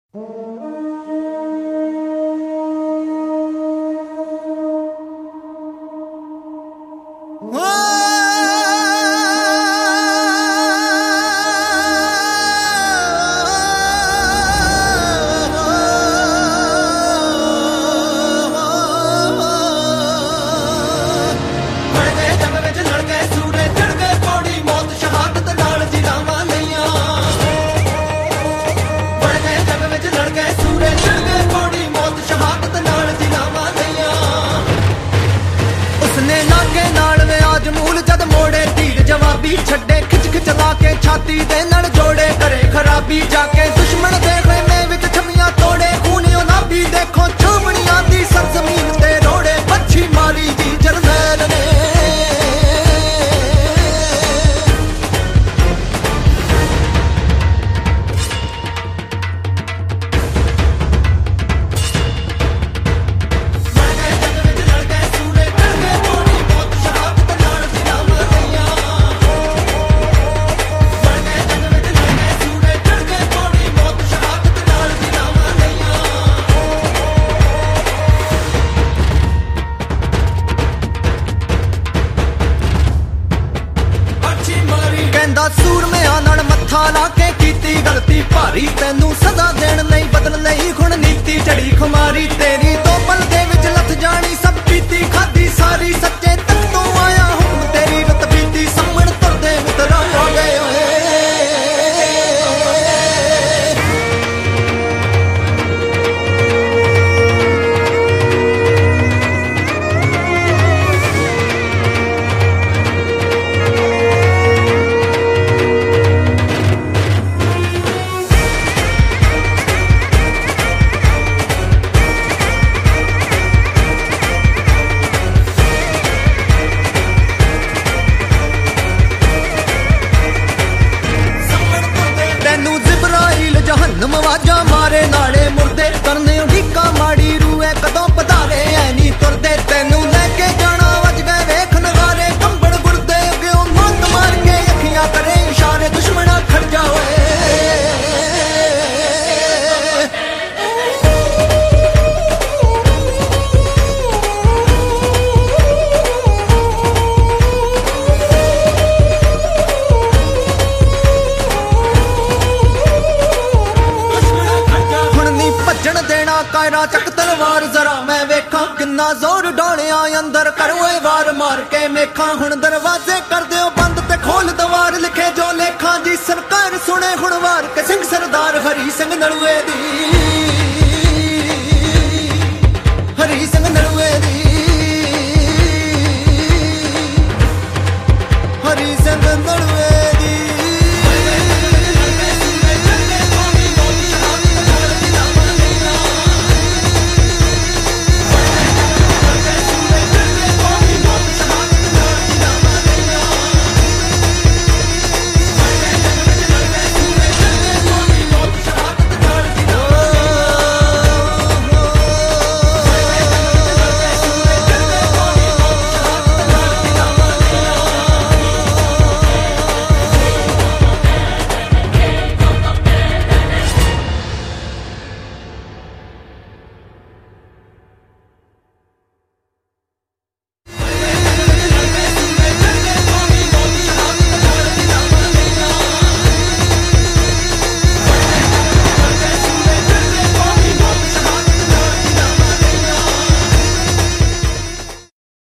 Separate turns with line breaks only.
छड्डे खिच खिच ला के छाती दे नल जोड़े करे खराबी जाके दुश्मन देख में विच छमियां तोड़े खूनियों ना भी देखो चूमनियां दी सरजमीन ते रोड़े मच्छी मारी जी जरनैल ने सूरमिया नाल मत्था ला के कीती गलती भारी तैनू सदा देण लई बदल लई हुण नीति चढ़ी खुमारी तेरी तो पल दे विच लथ जानी सब पीती खादी सारी सच्चे तक तो आया हुक्म तेरी रत बीती सामण तुरदे मित्रा हो गए होए जहन्नम आवाजा मारे नाले मुर्दे करने उड़ीका माड़ी रूए कदों पधारे ऐ नी तुरदे तैनू लेके जाना वज गए वेख नगारे कंबड़ गुरदे अग्गों मत मार के अखियां करे इशारे दुश्मना खड़ जाओ कायरा चक तलवार जरा मैं वेखा किन्ना जोर डोलिया अंदर करोए वार मार के मेखा हुण दरवाजे कर दियो बंद ते खोल दवार लिखे जो लेखा जी सरकार सुने हुण वार के सिंह सरदार हरी सिंह नलुए दी